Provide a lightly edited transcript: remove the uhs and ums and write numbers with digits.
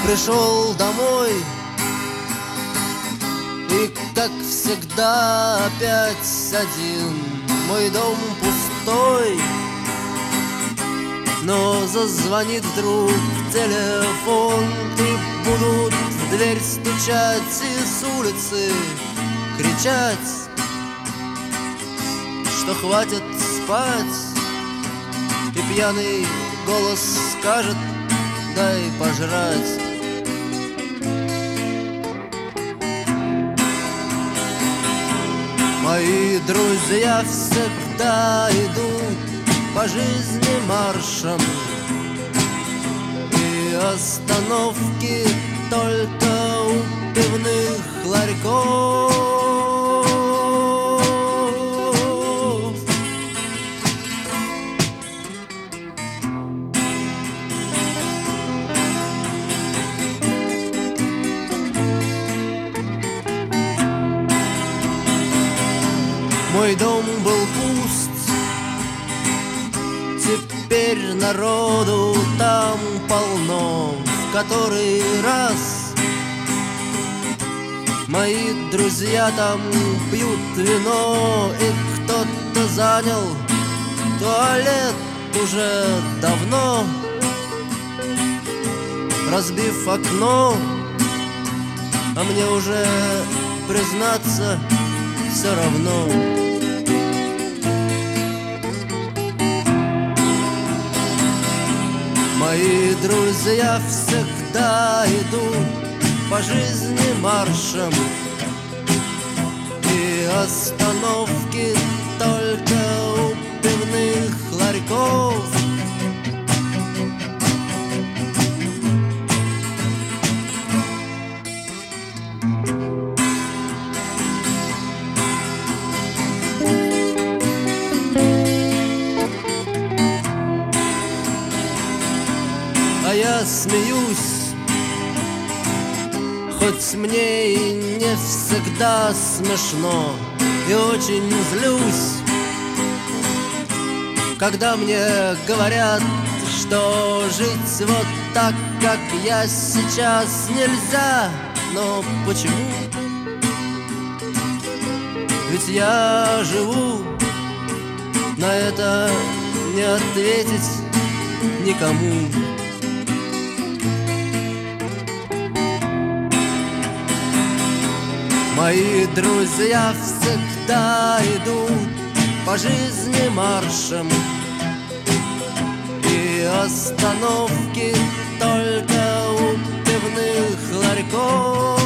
пришел домой, и, как всегда, опять один. Мой дом пустой, но зазвонит вдруг телефон, и будут в дверь стучать и с улицы кричать, что хватит спать. И пьяный голос скажет: дай пожрать. Мои друзья всегда идут по жизни маршем, и остановки только у пивных ларьков. Мой дом был пуст, теперь народу там полно. В который раз мои друзья там пьют вино, и кто-то занял туалет уже давно, разбив окно. А мне уже, признаться, все равно. Мои друзья всегда идут по жизни маршем, и остановки только у пивных ларьков. А я смеюсь, хоть мне и не всегда смешно, и очень злюсь, когда мне говорят, что жить вот так, как я сейчас, нельзя. Но почему? Ведь я живу, на это не ответить никому. Мои друзья всегда идут по жизни маршем, и остановки только у пивных ларьков.